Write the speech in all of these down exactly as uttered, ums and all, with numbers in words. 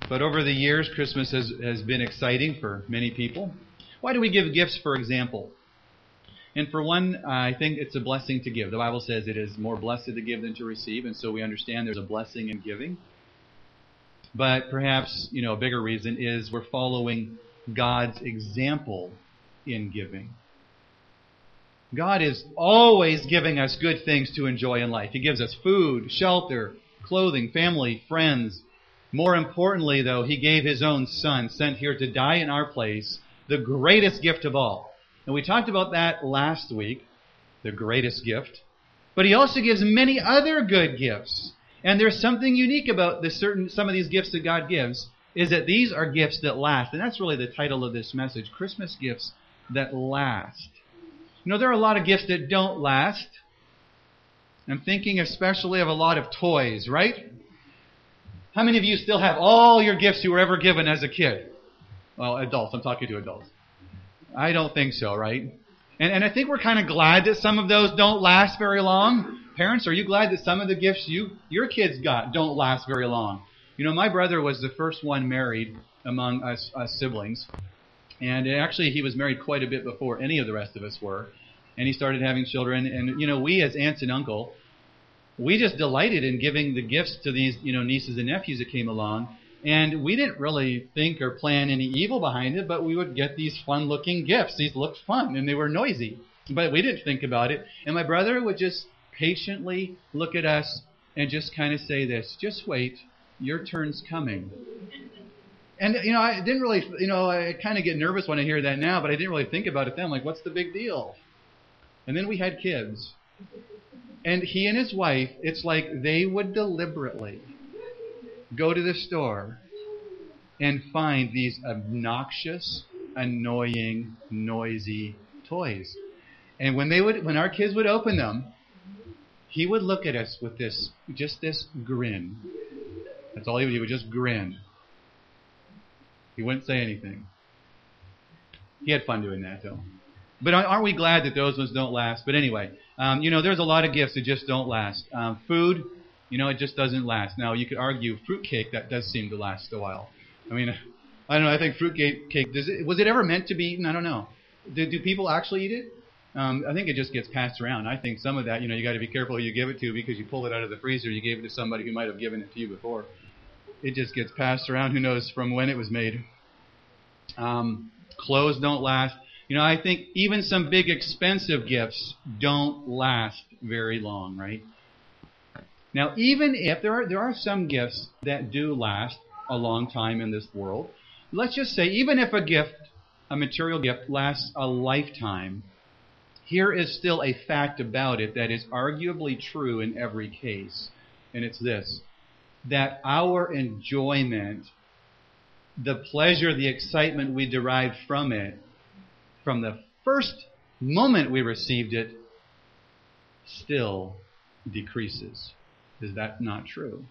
But over the years, Christmas has, has been exciting for many people. Why do we give gifts, for example? And for one, uh, I think it's a blessing to give. The Bible says it is more blessed to give than to receive, and so we understand there's a blessing in giving. But perhaps, you know, a bigger reason is we're following God's example in giving. God is always giving us good things to enjoy in life. He gives us food, shelter, clothing, family, friends. More importantly, though, He gave His own Son, sent here to die in our place, the greatest gift of all. And we talked about that last week, the greatest gift. But He also gives many other good gifts. And there's something unique about this certain some of these gifts that God gives, is that these are gifts that last. And that's really the title of this message, Christmas Gifts That Last. You know, there are a lot of gifts that don't last. I'm thinking especially of a lot of toys, right? How many of you still have all your gifts you were ever given as a kid? Well, adults. I'm talking to adults. I don't think so, right? And, and I think we're kind of glad that some of those don't last very long. Parents, are you glad that some of the gifts you your kids got don't last very long? You know, my brother was the first one married among us, us siblings. And actually, he was married quite a bit before any of the rest of us were. And he started having children. And, you know, we as aunts and uncle, we just delighted in giving the gifts to these, you know, nieces and nephews that came along. And we didn't really think or plan any evil behind it, but we would get these fun-looking gifts. These looked fun, and they were noisy. But we didn't think about it. And my brother would just patiently look at us and just kind of say this, just wait, your turn's coming. And, you know, I didn't really, you know, I kind of get nervous when I hear that now, but I didn't really think about it then. Like, what's the big deal? And then we had kids. And he and his wife, it's like they would deliberately go to the store and find these obnoxious, annoying, noisy toys. And when they would, when our kids would open them, he would look at us with this, just this grin. That's all he would do, he would just grin. He wouldn't say anything. He had fun doing that, though. But aren't we glad that those ones don't last? But anyway, um, you know, there's a lot of gifts that just don't last. Um, food, you know, it just doesn't last. Now, you could argue fruitcake, that does seem to last a while. I mean, I don't know, I think fruitcake, cake, does it, was it ever meant to be eaten? I don't know. Do, do people actually eat it? Um, I think it just gets passed around. I think some of that, you know, you got to be careful who you give it to because you pull it out of the freezer, you gave it to somebody who might have given it to you before. It just gets passed around. Who knows from when it was made. Um, clothes don't last. You know, I think even some big expensive gifts don't last very long, right? Now, even if there are there are some gifts that do last a long time in this world, let's just say even if a gift, a material gift, lasts a lifetime, here is still a fact about it that is arguably true in every case, and it's this, that our enjoyment, the pleasure, the excitement we derived from it, from the first moment we received it, still decreases. Is that not true?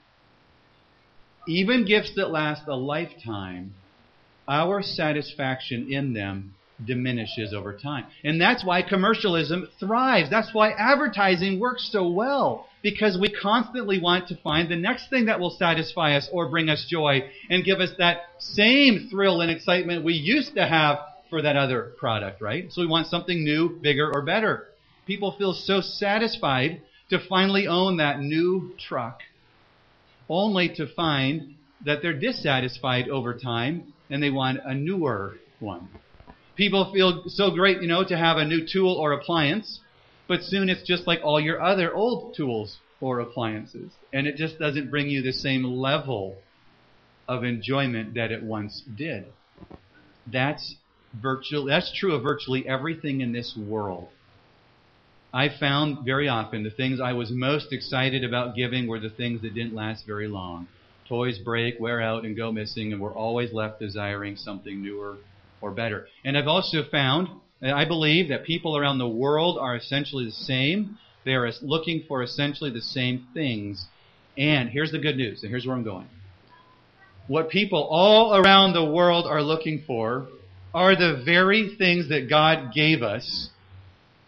Even gifts that last a lifetime, our satisfaction in them diminishes over time. And that's why commercialism thrives. That's why advertising works so well. Because we constantly want to find the next thing that will satisfy us or bring us joy and give us that same thrill and excitement we used to have for that other product, right? So we want something new, bigger, or better. People feel so satisfied to finally own that new truck, only to find that they're dissatisfied over time and they want a newer one. People feel so great, you know, to have a new tool or appliance, but soon it's just like all your other old tools or appliances. And it just doesn't bring you the same level of enjoyment that it once did. That's virtually, that's true of virtually everything in this world. I found very often the things I was most excited about giving were the things that didn't last very long. Toys break, wear out, and go missing, and we're always left desiring something newer or better. And I've also found, I believe, that people around the world are essentially the same. They are looking for essentially the same things. And here's the good news, and here's where I'm going. What people all around the world are looking for are the very things that God gave us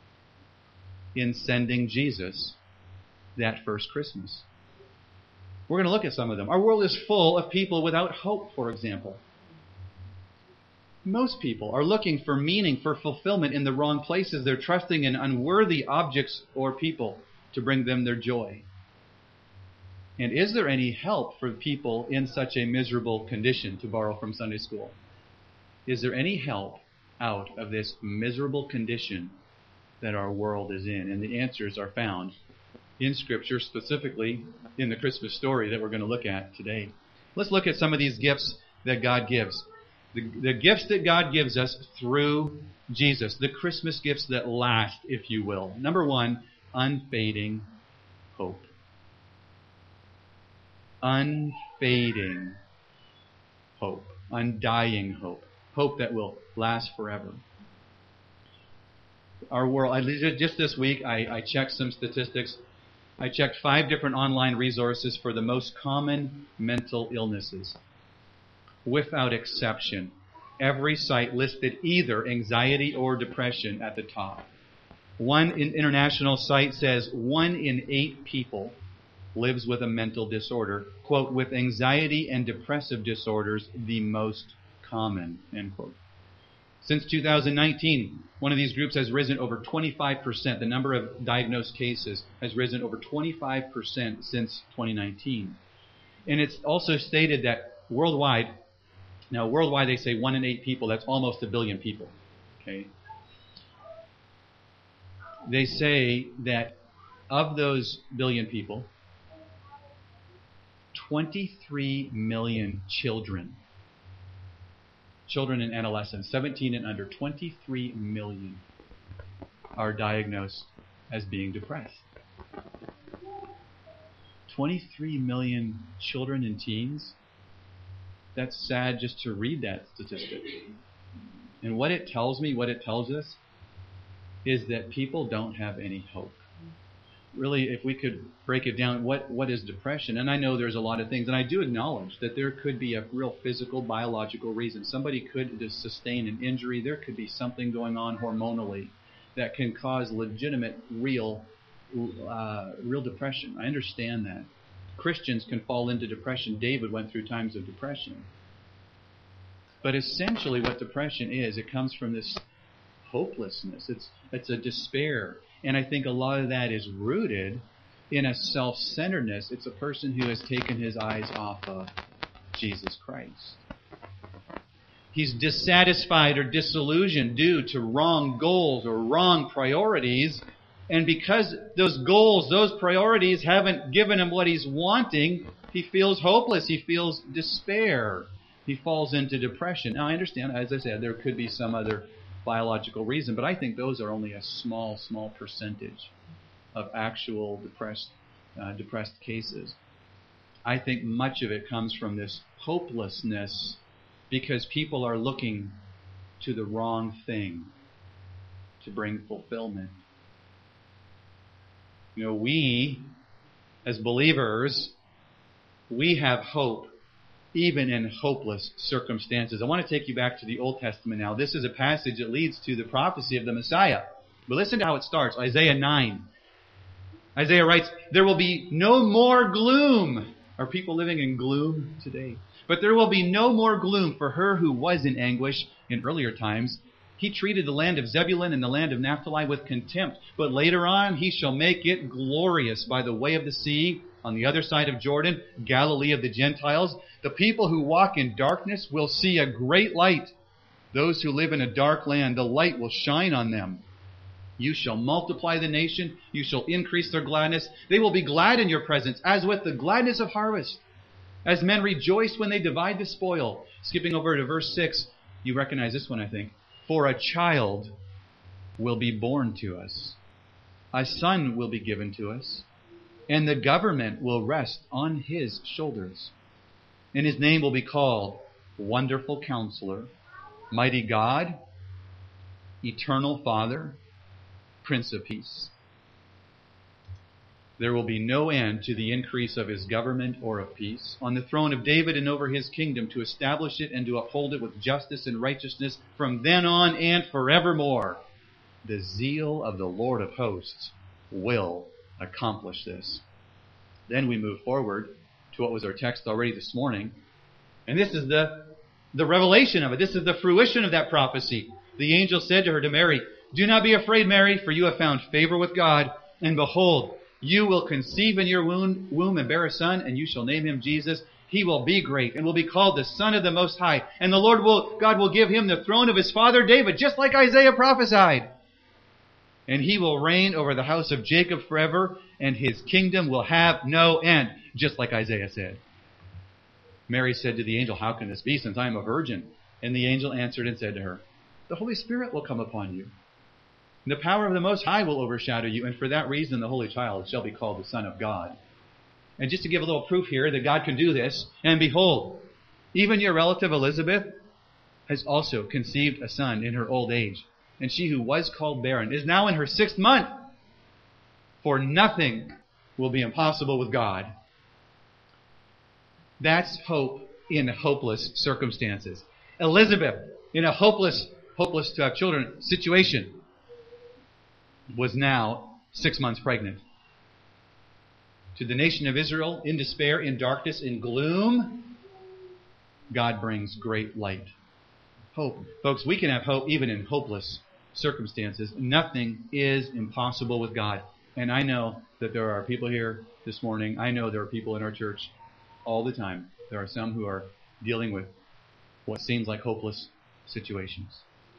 in sending Jesus that first Christmas. We're going to look at some of them. Our world is full of people without hope, for example. Most people are looking for meaning, for fulfillment in the wrong places. They're trusting in unworthy objects or people to bring them their joy. And is there any help for people in such a miserable condition, to borrow from Sunday school? Is there any help out of this miserable condition that our world is in? And the answers are found in Scripture, specifically in the Christmas story that we're going to look at today. Let's look at some of these gifts that God gives. The, the gifts that God gives us through Jesus. The Christmas gifts that last, if you will. Number one, unfading hope. Unfading hope. Undying hope. Hope that will last forever. Our world, I, just this week, I, I checked some statistics. I checked five different online resources for the most common mental illnesses. Without exception, every site listed either anxiety or depression at the top. One international site says one in eight people lives with a mental disorder. Quote, with anxiety and depressive disorders the most common, end quote. Since two thousand nineteen, one of these groups has risen over twenty-five percent. The number of diagnosed cases has risen over twenty-five percent since twenty nineteen. And it's also stated that worldwide, now worldwide they say one in eight people, that's almost a billion people. Okay. They say that of those billion people, twenty-three million children, children and adolescents, seventeen and under, twenty-three million are diagnosed as being depressed. twenty-three million children and teens. That's sad just to read that statistic. And what it tells me, what it tells us, is that people don't have any hope. Really, if we could break it down, what, what is depression? And I know there's a lot of things, and I do acknowledge that there could be a real physical, biological reason. Somebody could just sustain an injury. There could be something going on hormonally that can cause legitimate, real, uh, real depression. I understand that. Christians can fall into depression. David went through times of depression. But essentially what depression is, it comes from this hopelessness. It's, it's a despair. And I think a lot of that is rooted in a self-centeredness. It's a person who has taken his eyes off of Jesus Christ. He's dissatisfied or disillusioned due to wrong goals or wrong priorities. And because those goals, those priorities haven't given him what he's wanting, he feels hopeless. He feels despair. He falls into depression. Now, I understand, as I said, there could be some other biological reason, but I think those are only a small, small percentage of actual depressed, uh, depressed cases. I think much of it comes from this hopelessness because people are looking to the wrong thing to bring fulfillment. You know, we, as believers, we have hope even in hopeless circumstances. I want to take you back to the Old Testament now. This is a passage that leads to the prophecy of the Messiah. But listen to how it starts. Isaiah nine. Isaiah writes, there will be no more gloom. Are people living in gloom today? But there will be no more gloom for her who was in anguish in earlier times. He treated the land of Zebulun and the land of Naphtali with contempt. But later on he shall make it glorious by the way of the sea, on the other side of Jordan, Galilee of the Gentiles. The people who walk in darkness will see a great light. Those who live in a dark land, the light will shine on them. You shall multiply the nation. You shall increase their gladness. They will be glad in your presence, as with the gladness of harvest. As men rejoice when they divide the spoil. Skipping over to verse six, you recognize this one, I think. For a child will be born to us. A son will be given to us. And the government will rest on his shoulders. And his name will be called Wonderful Counselor, Mighty God, Eternal Father, Prince of Peace. There will be no end to the increase of his government or of peace on the throne of David and over his kingdom, to establish it and to uphold it with justice and righteousness from then on and forevermore. The zeal of the Lord of hosts will accomplish this. Then we move forward to to what was our text already this morning. And this is the, the revelation of it. This is the fruition of that prophecy. The angel said to her, to Mary, "Do not be afraid, Mary, for you have found favor with God. And behold, you will conceive in your womb, womb and bear a son, and you shall name him Jesus. He will be great and will be called the Son of the Most High. And the Lord will, God will give him the throne of his father David, just like Isaiah prophesied. And he will reign over the house of Jacob forever, and his kingdom will have no end," just like Isaiah said. Mary said to the angel, "How can this be, since I am a virgin?" And the angel answered and said to her, "The Holy Spirit will come upon you. And the power of the Most High will overshadow you, and for that reason the Holy Child shall be called the Son of God." And just to give a little proof here that God can do this, and behold, even your relative Elizabeth has also conceived a son in her old age. And she who was called barren is now in her sixth month. For nothing will be impossible with God. That's hope in hopeless circumstances. Elizabeth, in a hopeless, hopeless to have children situation, was now six months pregnant. To the nation of Israel, in despair, in darkness, in gloom, God brings great light. Hope. Folks, we can have hope even in hopeless circumstances. Nothing is impossible with God. And I know that there are people here this morning. I know there are people in our church all the time. There are some who are dealing with what seems like hopeless situations.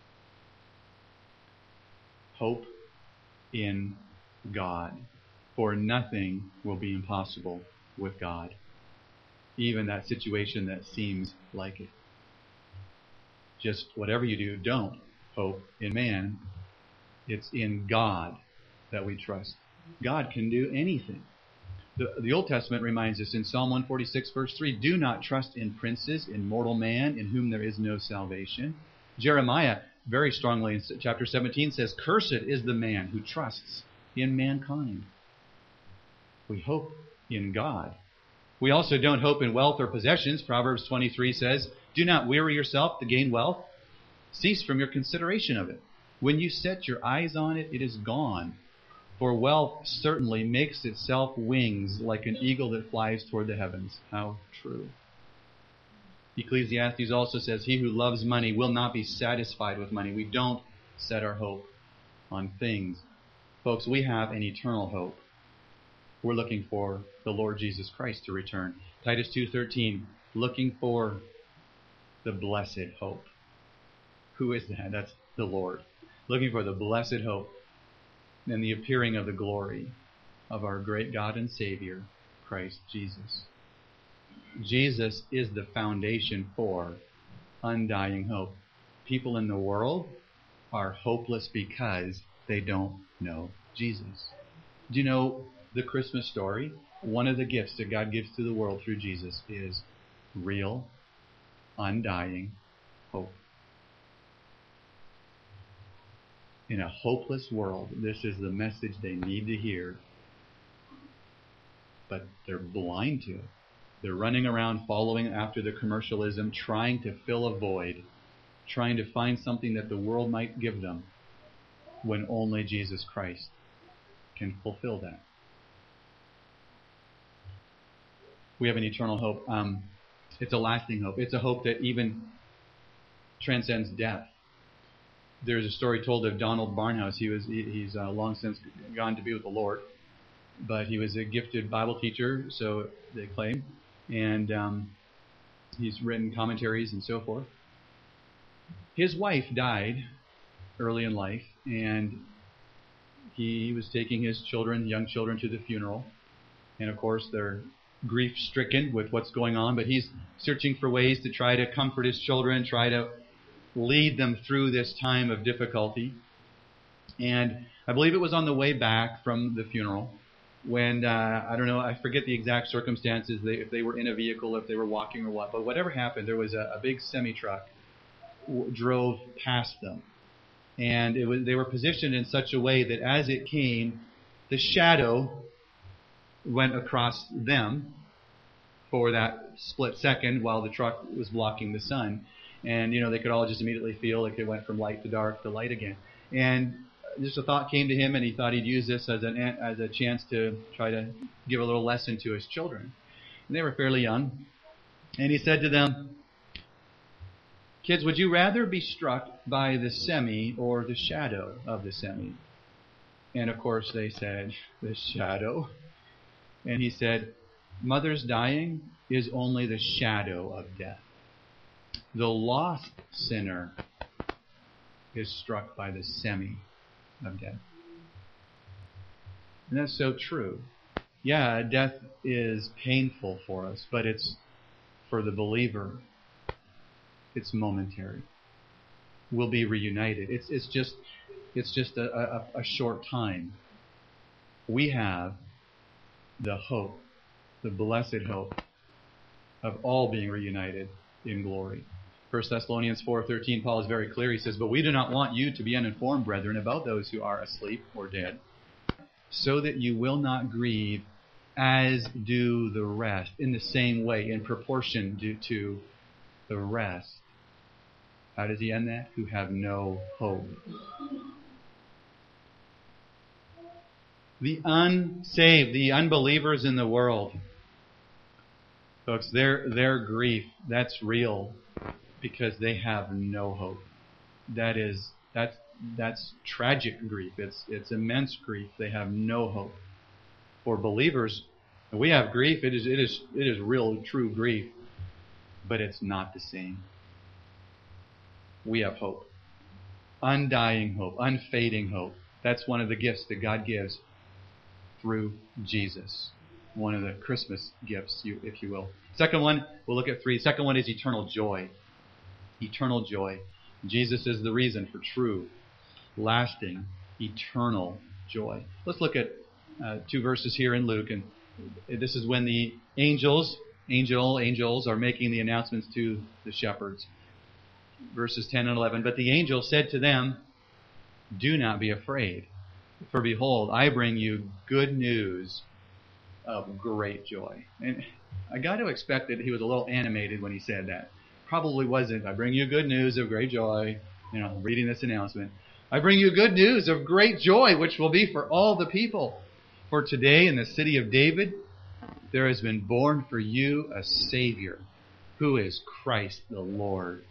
Hope in God. For nothing will be impossible with God. Even that situation that seems like it. Just whatever you do, don't hope in man. It's in God that we trust. God can do anything. The, the Old Testament reminds us in Psalm one forty-six, verse three, "Do not trust in princes, in mortal man, in whom there is no salvation." Jeremiah very strongly in chapter seventeen says, "Cursed is the man who trusts in mankind." We hope in God. We also don't hope in wealth or possessions. Proverbs twenty-three says, "Do not weary yourself to gain wealth. Cease from your consideration of it. When you set your eyes on it, it is gone. For wealth certainly makes itself wings like an eagle that flies toward the heavens." How true. Ecclesiastes also says, "He who loves money will not be satisfied with money." We don't set our hope on things. Folks, we have an eternal hope. We're looking for the Lord Jesus Christ to return. Titus two thirteen, looking for the blessed hope. Who is that? That's the Lord. Looking for the blessed hope and the appearing of the glory of our great God and Savior, Christ Jesus. Jesus is the foundation for undying hope. People in the world are hopeless because they don't know Jesus. Do you know the Christmas story? One of the gifts that God gives to the world through Jesus is real, undying hope. In a hopeless world, this is the message they need to hear. But they're blind to it. They're running around following after the commercialism, trying to fill a void, trying to find something that the world might give them, when only Jesus Christ can fulfill that. We have an eternal hope. Um, it's a lasting hope. It's a hope that even transcends death. There's a story told of Donald Barnhouse. He was he, he's uh, long since gone to be with the Lord, but he was a gifted Bible teacher, so they claim, and um, he's written commentaries and so forth. His wife died early in life, and he was taking his children, young children, to the funeral, and of course they're grief-stricken with what's going on, but he's searching for ways to try to comfort his children, try to lead them through this time of difficulty. And I believe it was on the way back from the funeral when, uh, I don't know, I forget the exact circumstances, they, if they were in a vehicle, if they were walking or what, but whatever happened, there was a, a big semi-truck w- drove past them. And it was, they were positioned in such a way that as it came, the shadow went across them for that split second while the truck was blocking the sun. And, you know, they could all just immediately feel like it went from light to dark to light again. And just a thought came to him, and he thought he'd use this as an as a chance to try to give a little lesson to his children. They were fairly young. And he said to them, "Kids, would you rather be struck by the semi or the shadow of the semi?" And of course they said, "The shadow." And he said, "Mother's dying is only the shadow of death. The lost sinner is struck by the semi of death." And that's so true. Yeah, death is painful for us, but it's, for the believer, it's momentary. We'll be reunited. It's it's just it's just a, a, a short time. We have the hope, the blessed hope of all being reunited in glory. First Thessalonians four thirteen, Paul is very clear. He says, "But we do not want you to be uninformed, brethren, about those who are asleep or dead, so that you will not grieve as do the rest," in the same way, in proportion due to the rest. How does he end that? "Who have no hope." The unsaved, the unbelievers in the world, folks, their their grief, that's real because they have no hope. That is that's that's tragic grief. It's it's immense grief. They have no hope. For believers, we have grief. It is it is it is real, true grief, but it's not the same. We have hope, undying hope, unfading hope. That's one of the gifts that God gives through Jesus. One of the Christmas gifts, you, if you will. Second one, we'll look at three. Second one is eternal joy. Eternal joy. Jesus is the reason for true, lasting, eternal joy. Let's look at uh, two verses here in Luke, and this is when the angels, angel, angels are making the announcements to the shepherds. Verses ten and eleven. "But the angel said to them, 'Do not be afraid, for behold, I bring you good news of great joy.'" And I got to expect that he was a little animated when he said that. Probably wasn't. "I bring you good news of great joy." You know, reading this announcement. "I bring you good news of great joy, which will be for all the people. For today in the city of David, there has been born for you a Savior, who is Christ the Lord."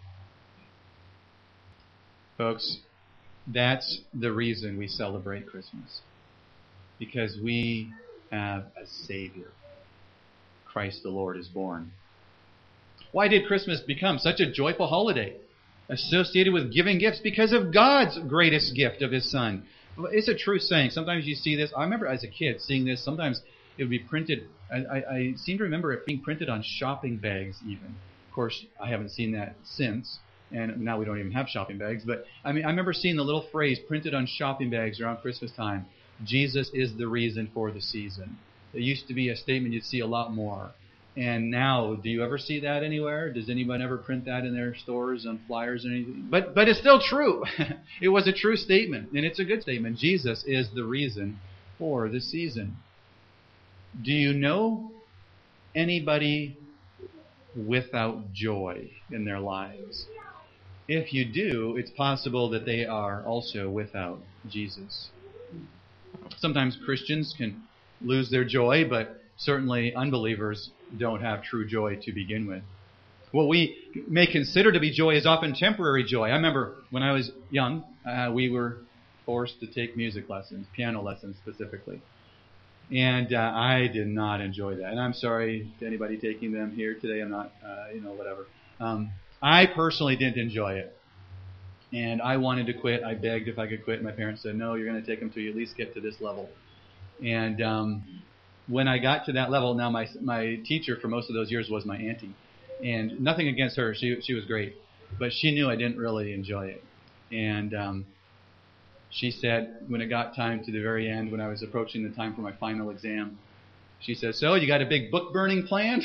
Folks, that's the reason we celebrate Christmas. Because we have a Savior. Christ the Lord is born. Why did Christmas become such a joyful holiday associated with giving gifts? Because of God's greatest gift of His Son. It's a true saying. Sometimes you see this. I remember as a kid seeing this. Sometimes it would be printed. I, I, I seem to remember it being printed on shopping bags even. Of course, I haven't seen that since. And now we don't even have shopping bags. But I mean, I remember seeing the little phrase printed on shopping bags around Christmas time. "Jesus is the reason for the season." It used to be a statement you'd see a lot more. And now, do you ever see that anywhere? Does anyone ever print that in their stores on flyers or anything? But but it's still true. It was a true statement, and it's a good statement. Jesus is the reason for the season. Do you know anybody without joy in their lives? If you do, it's possible that they are also without Jesus. Sometimes Christians can lose their joy, but certainly unbelievers don't have true joy to begin with. What we may consider to be joy is often temporary joy. I remember when I was young, uh, we were forced to take music lessons, piano lessons specifically. And uh, I did not enjoy that. And I'm sorry to anybody taking them here today. I'm not, uh, you know, whatever. Um, I personally didn't enjoy it. And I wanted to quit. I begged if I could quit. My parents said, "No, you're going to take them till you at least get to this level." And um, when I got to that level, now my my teacher for most of those years was my auntie. And nothing against her. She she was great. But she knew I didn't really enjoy it. And um, she said, when it got time to the very end, when I was approaching the time for my final exam, she said, "So, you got a big book burning planned?"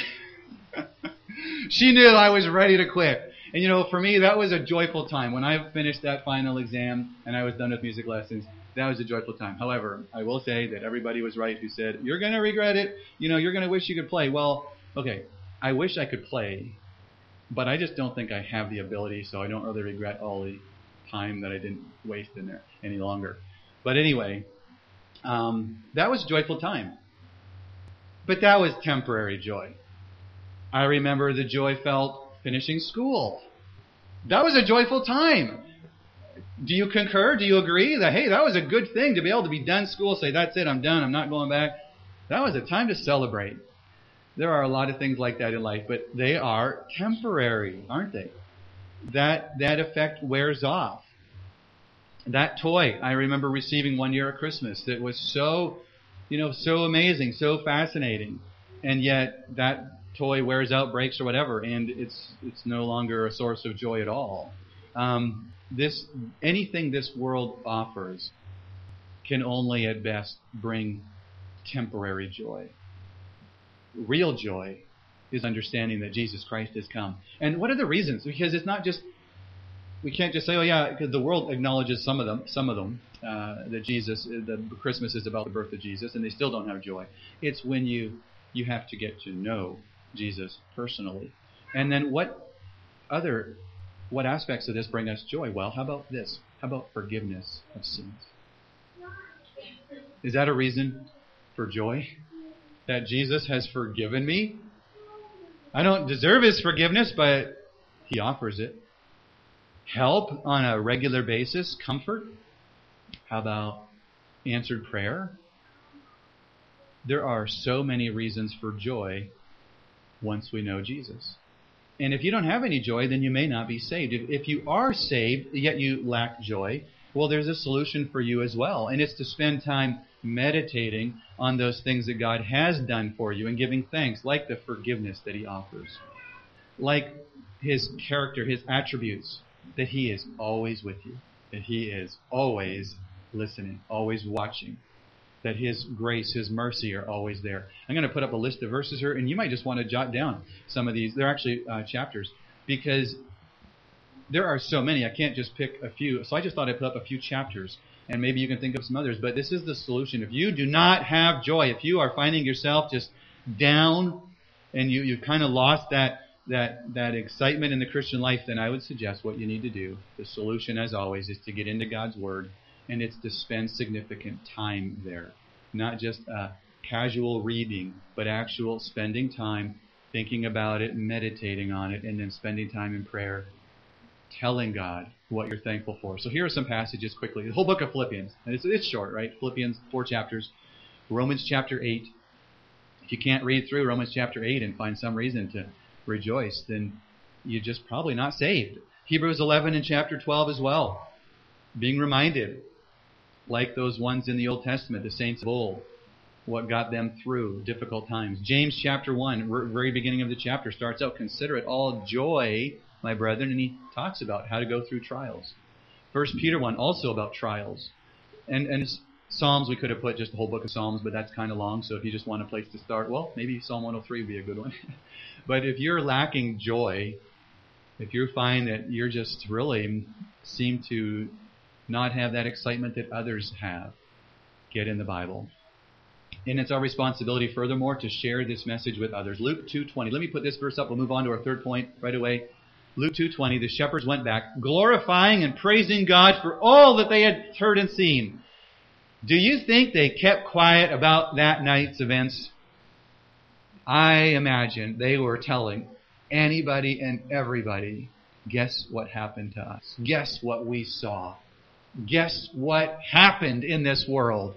She knew I was ready to quit. And you know, for me, that was a joyful time. When I finished that final exam and I was done with music lessons, that was a joyful time. However, I will say that everybody was right who said, "You're going to regret it. You know, you're going to wish you could play." Well, okay, I wish I could play, but I just don't think I have the ability, so I don't really regret all the time that I didn't waste in there any longer. But anyway, um, that was a joyful time. But that was temporary joy. I remember the joy felt finishing school. That was a joyful time. Do you concur? Do you agree that, hey, that was a good thing to be able to be done school, say, that's it, I'm done, I'm not going back? That was a time to celebrate. There are a lot of things like that in life, but they are temporary, aren't they? That that effect wears off. That toy I remember receiving one year at Christmas that was so, you know, so amazing, so fascinating, and yet that toy wears out, breaks, or whatever, and it's it's no longer a source of joy at all. Um, this anything this world offers can only at best bring temporary joy. Real joy is understanding that Jesus Christ has come. And what are the reasons? Because it's not just, we can't just say, oh yeah, because the world acknowledges some of them, some of them, uh, that Jesus, the Christmas is about the birth of Jesus, and they still don't have joy. It's when you you have to get to know Jesus personally. And then what other, what aspects of this bring us joy? Well, how about this? How about forgiveness of sins? Is that a reason for joy? That Jesus has forgiven me? I don't deserve His forgiveness, but He offers it. Help on a regular basis, comfort. How about answered prayer? There are so many reasons for joy once we know Jesus. And if you don't have any joy, then you may not be saved. If, if you are saved, yet you lack joy, well, there's a solution for you as well. And it's to spend time meditating on those things that God has done for you and giving thanks, like the forgiveness that He offers, like His character, His attributes, that He is always with you, that He is always listening, always watching, that His grace, His mercy are always there. I'm going to put up a list of verses here, and you might just want to jot down some of these. They're actually uh, chapters, because there are so many. I can't just pick a few. So I just thought I'd put up a few chapters, and maybe you can think of some others. But this is the solution. If you do not have joy, if you are finding yourself just down, and you, you kind of lost that, that, that excitement in the Christian life, then I would suggest what you need to do. The solution, as always, is to get into God's Word, and it's to spend significant time there. Not just uh, casual reading, but actual spending time thinking about it, meditating on it, and then spending time in prayer, telling God what you're thankful for. So here are some passages quickly. The whole book of Philippians. And it's, it's short, right? Philippians, four chapters. Romans chapter eight. If you can't read through Romans chapter eight and find some reason to rejoice, then you're just probably not saved. Hebrews eleven and chapter twelve as well. Being reminded, like those ones in the Old Testament, the saints of old, what got them through difficult times. James chapter one, very beginning of the chapter, starts out, consider it all joy, my brethren, and he talks about how to go through trials. First Peter one, also about trials. And and Psalms, we could have put just the whole book of Psalms, but that's kind of long, so if you just want a place to start, well, maybe Psalm one oh three would be a good one. But if you're lacking joy, if you find that you're just really seem to not have that excitement that others have, get in the Bible. And it's our responsibility, furthermore, to share this message with others. Luke two twenty. Let me put this verse up. We'll move on to our third point right away. Luke two twenty. The shepherds went back, glorifying and praising God for all that they had heard and seen. Do you think they kept quiet about that night's events? I imagine they were telling anybody and everybody, guess what happened to us? Guess what we saw? Guess what happened in this world?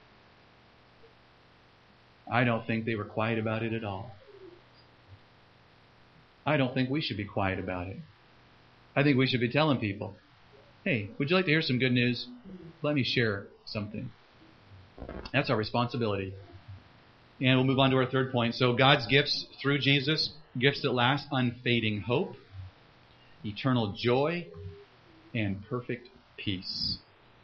I don't think they were quiet about it at all. I don't think we should be quiet about it. I think we should be telling people, hey, would you like to hear some good news? Let me share something. That's our responsibility. And we'll move on to our third point. So God's gifts through Jesus, gifts that last, unfading hope, eternal joy, and perfect peace.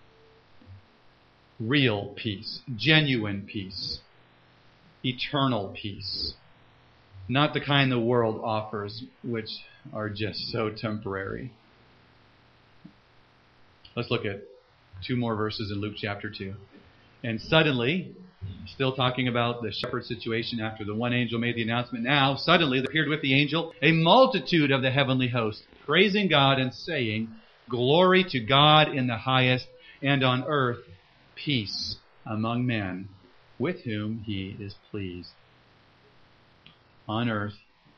Real peace, genuine peace, eternal peace. Not the kind the world offers, which are just so temporary. Let's look at two more verses in Luke chapter two. And suddenly, still talking about the shepherd situation after the one angel made the announcement, now suddenly there appeared with the angel a multitude of the heavenly host, praising God and saying, glory to God in the highest, and on earth peace among men with whom He is pleased. On earth,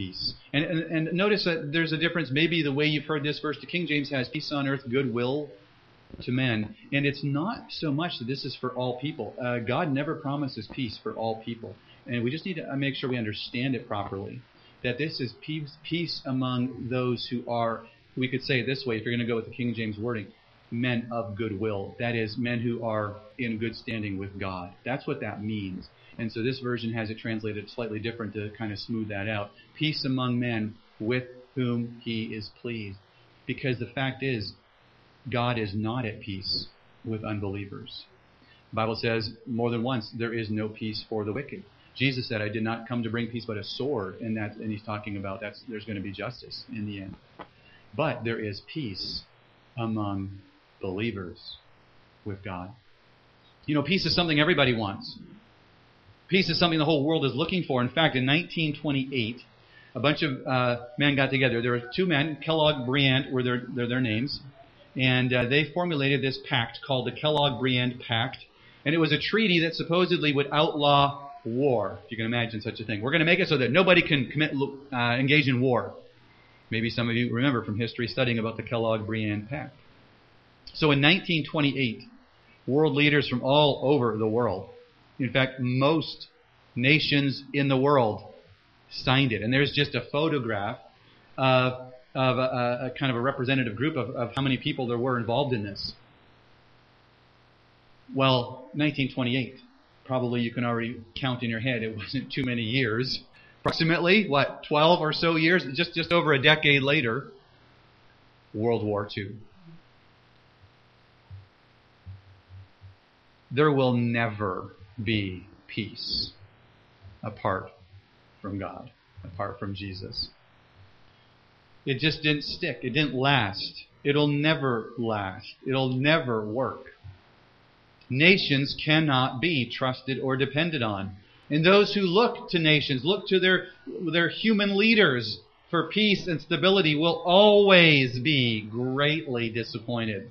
peace. And, and, and notice that there's a difference. Maybe the way you've heard this verse, the King James has peace on earth, goodwill to men. And it's not so much that this is for all people. Uh, God never promises peace for all people. And we just need to make sure we understand it properly. That this is peace, peace among those who are, we could say it this way, if you're going to go with the King James wording, men of goodwill. That is, men who are in good standing with God. That's what that means. And so this version has it translated slightly different to kind of smooth that out. Peace among men with whom he is pleased. Because the fact is, God is not at peace with unbelievers. The Bible says more than once, there is no peace for the wicked. Jesus said, I did not come to bring peace but a sword. And that, and he's talking about that's there's going to be justice in the end. But there is peace among believers with God. You know, peace is something everybody wants. Peace is something the whole world is looking for. In fact, in nineteen twenty-eight, a bunch of uh, men got together. There were two men, Kellogg Briand were their, their, their names, and uh, they formulated this pact called the Kellogg-Briand Pact. And it was a treaty that supposedly would outlaw war, if you can imagine such a thing. We're going to make it so that nobody can commit, uh, engage in war. Maybe some of you remember from history studying about the Kellogg-Briand Pact. So in nineteen twenty-eight, world leaders from all over the world, in fact, most nations in the world signed it. And there's just a photograph of, of a, a kind of a representative group of, of how many people there were involved in this. Well, nineteen twenty-eight. Probably you can already count in your head. It wasn't too many years. Approximately, what, twelve or so years? Just, just over a decade later, World War Two. There will never be peace apart from God, apart from Jesus. It just didn't stick. It didn't last. It'll never last. It'll never work. Nations cannot be trusted or depended on. And those who look to nations, look to their, their human leaders for peace and stability will always be greatly disappointed.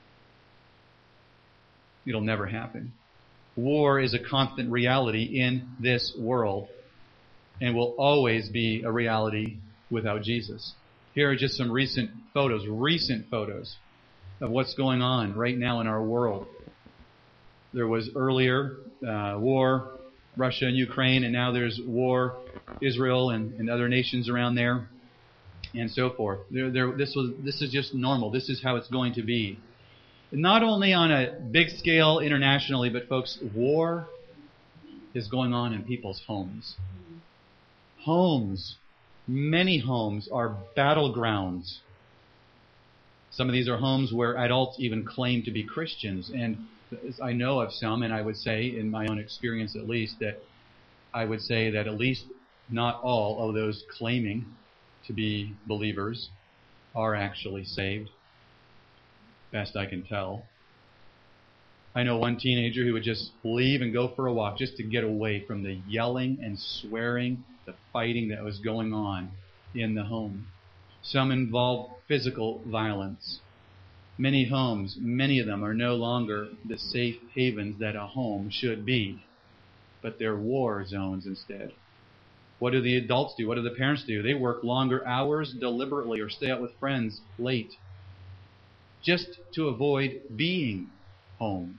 It'll never happen. War is a constant reality in this world and will always be a reality without Jesus. Here are just some recent photos, recent photos of what's going on right now in our world. There was earlier uh, war, Russia and Ukraine, and now there's war, Israel and, and other nations around there, and so forth. There, there, this was, this is just normal. This is how it's going to be. Not only on a big scale internationally, but folks, war is going on in people's homes. Homes, many homes are battlegrounds. Some of these are homes where adults even claim to be Christians. And I know of some, and I would say, in my own experience at least, that I would say that at least not all of those claiming to be believers are actually saved. Best I can tell. I know one teenager who would just leave and go for a walk just to get away from the yelling and swearing, the fighting that was going on in the home. Some involve physical violence. Many homes, many of them are no longer the safe havens that a home should be, but they're war zones instead. What do the adults do? What do the parents do? They work longer hours deliberately or stay out with friends late, just to avoid being home.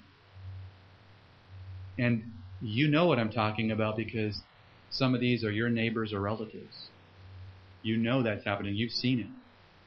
And you know what I'm talking about because some of these are your neighbors or relatives. You know that's happening. You've seen it.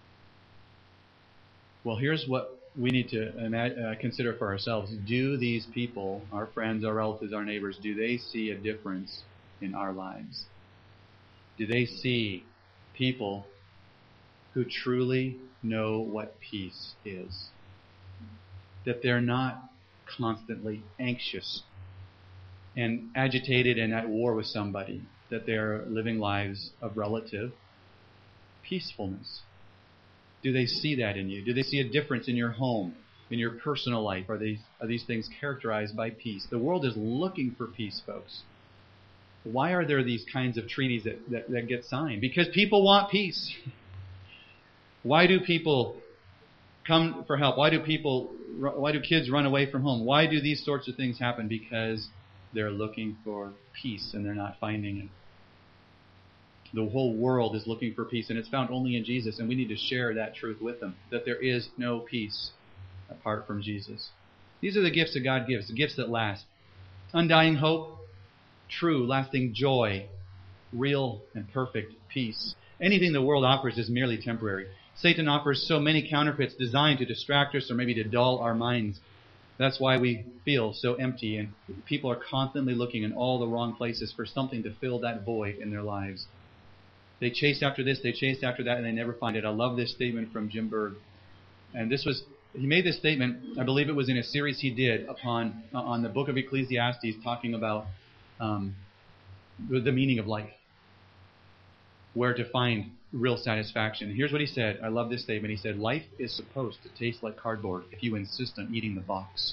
Well, here's what we need to uh, consider for ourselves. Do these people, our friends, our relatives, our neighbors, do they see a difference in our lives? Do they see people who truly know what peace is? That they're not constantly anxious and agitated and at war with somebody. That they're living lives of relative peacefulness. Do they see that in you? Do they see a difference in your home, in your personal life? Are these, are these things characterized by peace? The world is looking for peace, folks. Why are there these kinds of treaties that, that, that get signed? Because people want peace. Why do people come for help? Why do people, why do kids run away from home? Why do these sorts of things happen? Because they're looking for peace and they're not finding it. The whole world is looking for peace, and it's found only in Jesus, and we need to share that truth with them, that there is no peace apart from Jesus. These are the gifts that God gives, the gifts that last. Undying hope, true, lasting joy, real and perfect peace. Anything the world offers is merely temporary. Satan offers so many counterfeits designed to distract us or maybe to dull our minds. That's why we feel so empty, and people are constantly looking in all the wrong places for something to fill that void in their lives. They chase after this, they chase after that, and they never find it. I love this statement from Jim Berg. And this was, he made this statement, I believe it was in a series he did upon uh, on the book of Ecclesiastes, talking about um, the meaning of life, where to find real satisfaction. Here's what he said. I love this statement. He said, life is supposed to taste like cardboard if you insist on eating the box.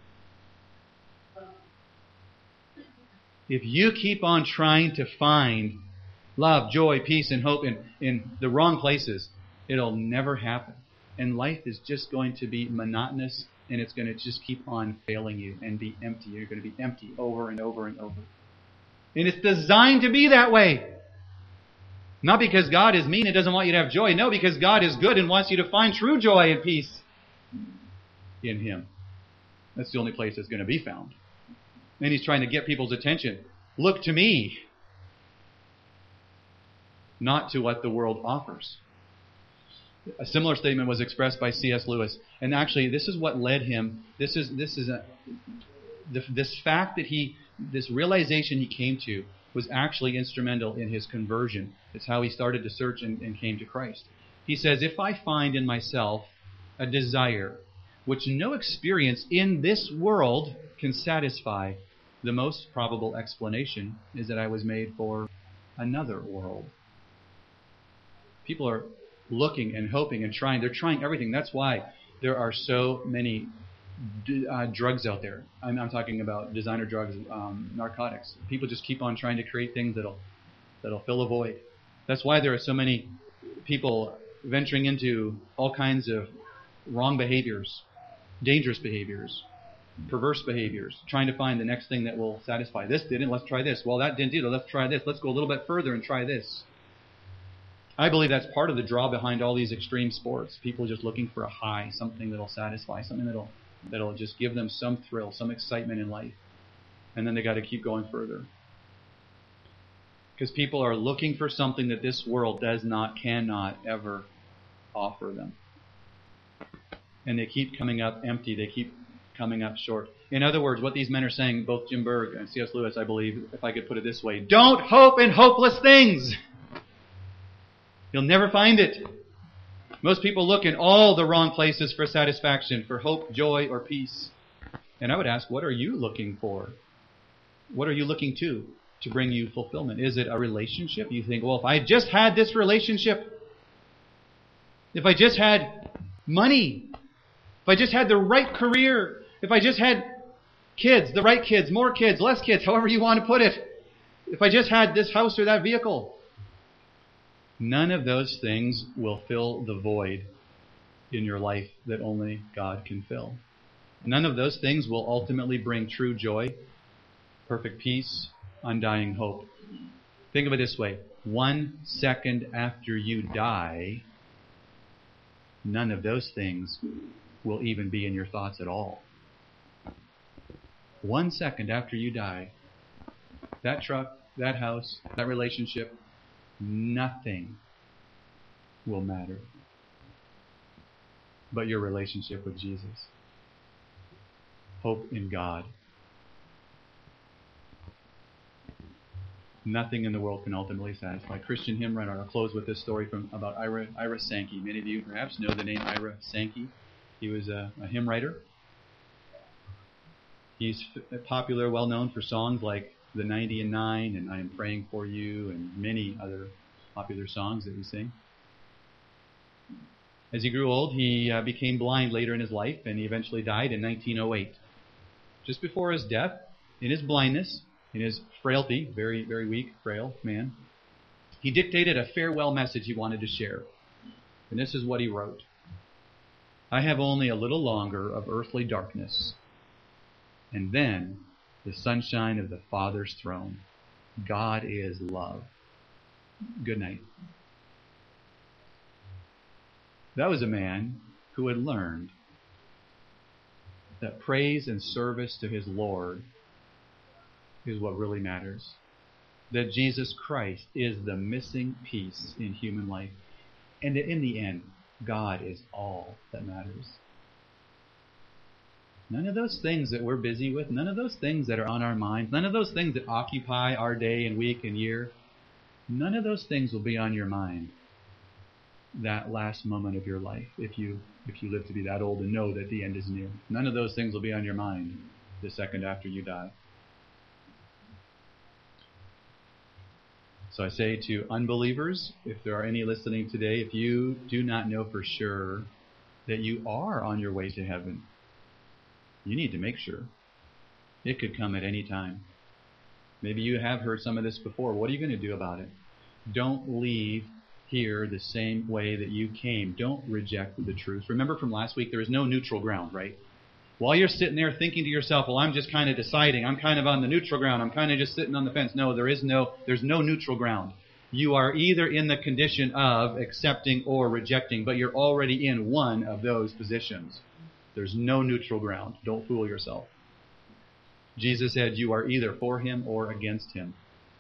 If you keep on trying to find love, joy, peace, and hope in, in the wrong places, it'll never happen. And life is just going to be monotonous, and it's going to just keep on failing you and be empty. You're going to be empty over and over and over. And it's designed to be that way. Not because God is mean and doesn't want you to have joy. No, because God is good and wants you to find true joy and peace in Him. That's the only place it's going to be found. And He's trying to get people's attention. Look to me. Not to what the world offers. A similar statement was expressed by C S Lewis. And actually, this is what led him. This is this is a this fact that he, this realization he came to was actually instrumental in his conversion. It's how he started to search and, and came to Christ. He says, if I find in myself a desire which no experience in this world can satisfy, the most probable explanation is that I was made for another world. People are looking and hoping and trying. They're trying everything. That's why there are so many Uh, drugs out there. I'm, I'm talking about designer drugs, um, narcotics. People just keep on trying to create things that'll that'll fill a void. That's why there are so many people venturing into all kinds of wrong behaviors, dangerous behaviors, perverse behaviors, trying to find the next thing that will satisfy. This didn't, let's try this. Well, that didn't do it. Let's try this. Let's go a little bit further and try this. I believe that's part of the draw behind all these extreme sports. People just looking for a high, something that'll satisfy, something that'll that'll just give them some thrill, some excitement in life. And then they got to keep going further. Because people are looking for something that this world does not, cannot ever offer them. And they keep coming up empty. They keep coming up short. In other words, what these men are saying, both Jim Berg and C S Lewis, I believe, if I could put it this way, don't hope in hopeless things. You'll never find it. Most people look in all the wrong places for satisfaction, for hope, joy, or peace. And I would ask, what are you looking for? What are you looking to to bring you fulfillment? Is it a relationship? You think, well, if I just had this relationship, if I just had money, if I just had the right career, if I just had kids, the right kids, more kids, less kids, however you want to put it, if I just had this house or that vehicle. None of those things will fill the void in your life that only God can fill. None of those things will ultimately bring true joy, perfect peace, undying hope. Think of it this way. One second after you die, none of those things will even be in your thoughts at all. One second after you die, that truck, that house, that relationship, nothing will matter but your relationship with Jesus. Hope in God. Nothing in the world can ultimately satisfy. Christian hymn writer. I'll close with this story from about Ira, Ira Sankey. Many of you perhaps know the name Ira Sankey. He was a, a hymn writer. He's f- popular, well known for songs like The ninety and nine and I Am Praying for You and many other popular songs that we sing. As he grew old, he uh, became blind later in his life, and he eventually died in nineteen oh eight. Just before his death, in his blindness, in his frailty, very, very weak, frail man, he dictated a farewell message he wanted to share. And this is what he wrote. I have only a little longer of earthly darkness, and then the sunshine of the Father's throne. God is love. Good night. That was a man who had learned that praise and service to his Lord is what really matters. That Jesus Christ is the missing piece in human life. And that in the end, God is all that matters. None of those things that we're busy with, none of those things that are on our minds, none of those things that occupy our day and week and year, none of those things will be on your mind that last moment of your life, if you if you live to be that old and know that the end is near. None of those things will be on your mind the second after you die. So I say to unbelievers, if there are any listening today, if you do not know for sure that you are on your way to heaven, you need to make sure. It could come at any time. Maybe you have heard some of this before. What are you going to do about it? Don't leave here the same way that you came. Don't reject the truth. Remember from last week, there is no neutral ground, right? While you're sitting there thinking to yourself, well, I'm just kind of deciding. I'm kind of on the neutral ground. I'm kind of just sitting on the fence. No, there is no, there's no neutral ground. You are either in the condition of accepting or rejecting, but you're already in one of those positions. There's no neutral ground. Don't fool yourself. Jesus said you are either for him or against him.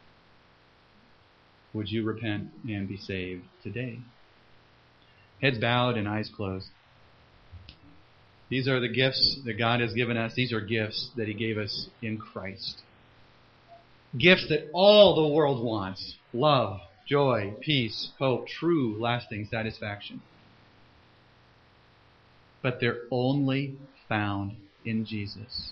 Would you repent and be saved today? Heads bowed and eyes closed. These are the gifts that God has given us. These are gifts that he gave us in Christ. Gifts that all the world wants. Love, joy, peace, hope, true, lasting satisfaction. But they're only found in Jesus.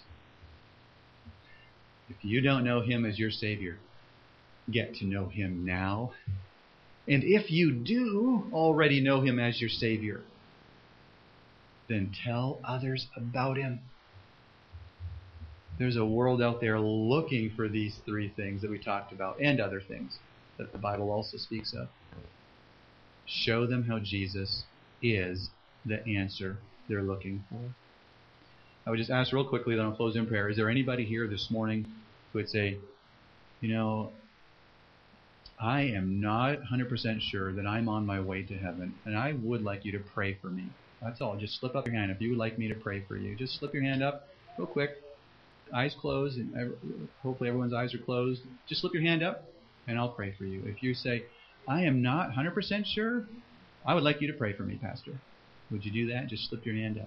If you don't know him as your Savior, get to know him now. And if you do already know him as your Savior, then tell others about him. There's a world out there looking for these three things that we talked about and other things that the Bible also speaks of. Show them how Jesus is the answer they're looking for. I would just ask real quickly, then I'll close in prayer. Is there anybody here this morning who would say, you know, I am not one hundred percent sure that I'm on my way to heaven, and I would like you to pray for me. That's all. Just slip up your hand. If you would like me to pray for you, just slip your hand up real quick. Eyes closed, and hopefully everyone's eyes are closed. Just slip your hand up, and I'll pray for you. If you say, I am not one hundred percent sure, I would like you to pray for me, Pastor. Would you do that? Just slip your hand up.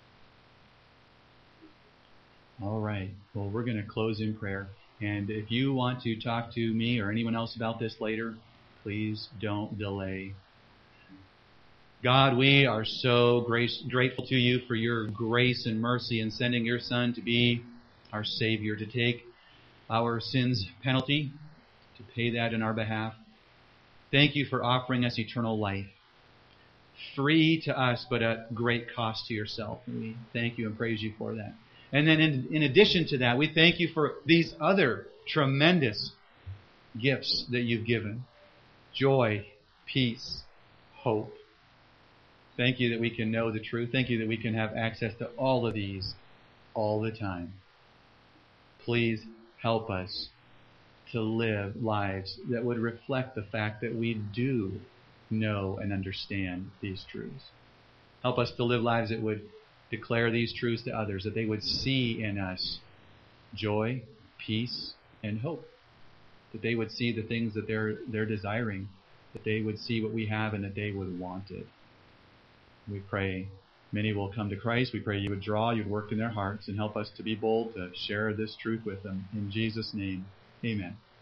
All right. Well, we're going to close in prayer. And if you want to talk to me or anyone else about this later, please don't delay. God, we are so grace, grateful to you for your grace and mercy in sending your Son to be our Savior, to take our sins' penalty, to pay that in our behalf. Thank you for offering us eternal life, free to us, but at great cost to yourself. And we thank you and praise you for that. And then in, in addition to that, we thank you for these other tremendous gifts that you've given. Joy, peace, hope. Thank you that we can know the truth. Thank you that we can have access to all of these all the time. Please help us to live lives that would reflect the fact that we do know and understand these truths. Help us to live lives that would declare these truths to others, that they would see in us joy, peace, and hope. That they would see the things that they're they're desiring, that they would see what we have and that they would want it. We pray many will come to Christ. We pray you would draw, you'd work in their hearts, and help us to be bold to share this truth with them. In Jesus' name, amen.